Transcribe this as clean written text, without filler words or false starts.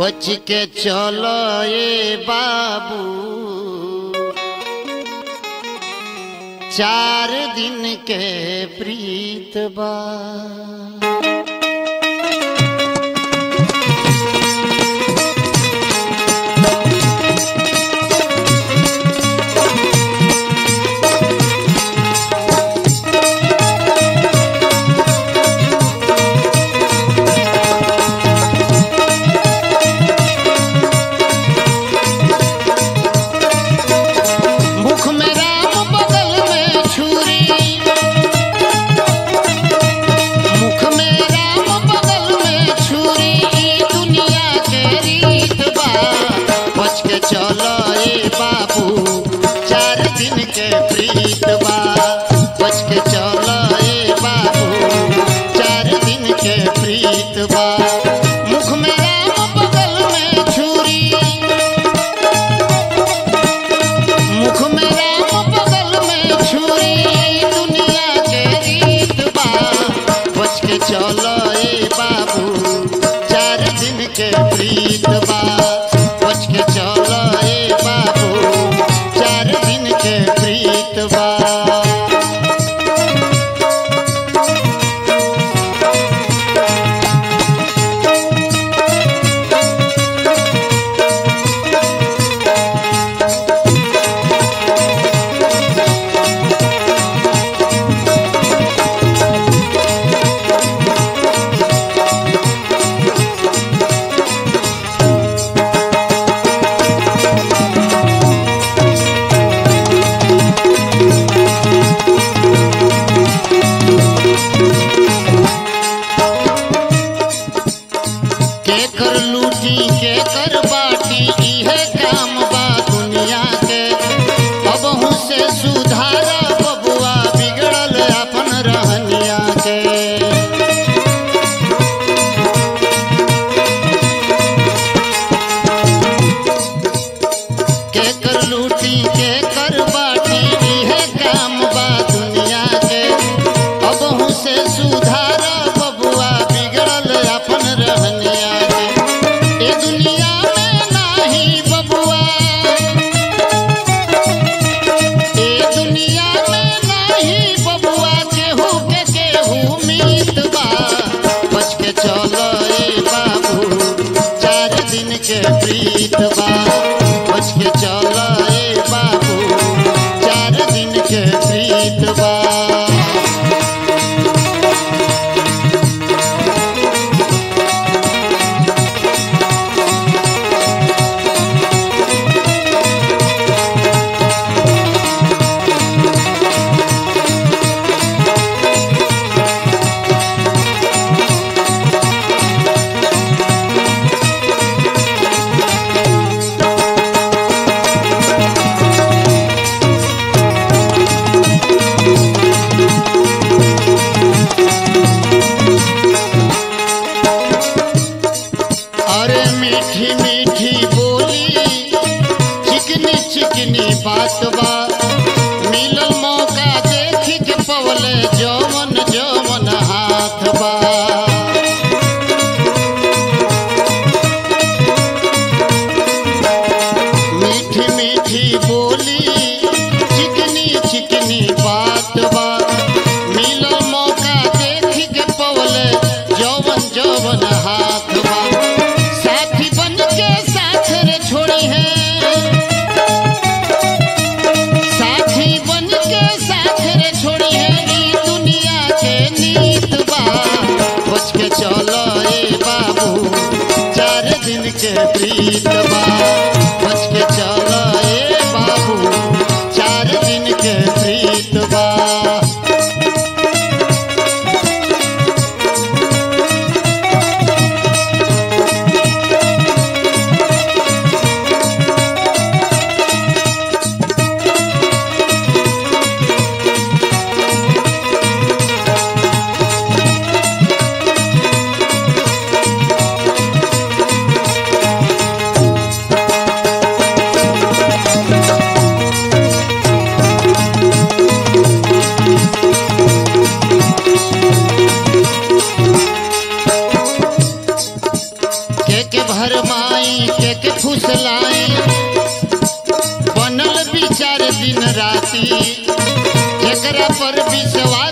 बच के चलो ए बाबू, 4 दिन के प्रीत बा। चलो ए बाबू, 4 दिन के प्रीत बा। बच के चलो ए बाबू, 4 दिन के प्रीत बा। मुख में राम बगल में छुरी, मुख में राम बगल में छुरी, दुनिया के रीत बा। बच के चलो ए बाबू, 4 दिन के प्रीत बा। बच के चलो ए बाबू, 4 दिन के प्रीत बा। केकर लूटी केकर बाटी, इहे काम बा दुनिया के। अबहू से सुधार बबुआ, बिगड़ल अपन रहनिया के। केकर लूटी केकर बाटी, इहे काम बा दुनिया के। अबहू से सुधार बबुआ, बिगड़ल अपन रहनिया। दुनिया में नाही बबुआ, ए दुनिया में नाही बबुआ, केहू के केहू मीत बा। बच के चलो ए बाबू, 4 दिन के प्रीत बा। बच के चलो ए बाबू, 4 दिन के प्रीत बा। अरे मीठी मीठी बोली, चिकनी चिकनी बात बा। मिलल मौका देखी के पवले, जवन जवन हाथ बा। मीठी मीठी बोली, चिकनी चिकनी बात बा। मिलल मौका देखी के पवले, जवन जवन हाथ बा। साथी बन के साथ रे छोड़ी है, साथी बन के साथ रे छोड़ी है, ई दुनिया के नीत बा। बच के चलो ए बाबू, 4 दिन के प्रीत बा। बच के चलो ए बाबू, 4 दिन के प्रीत बा। फुसलाई बनल विचार दिन राती जकरा पर विश्वास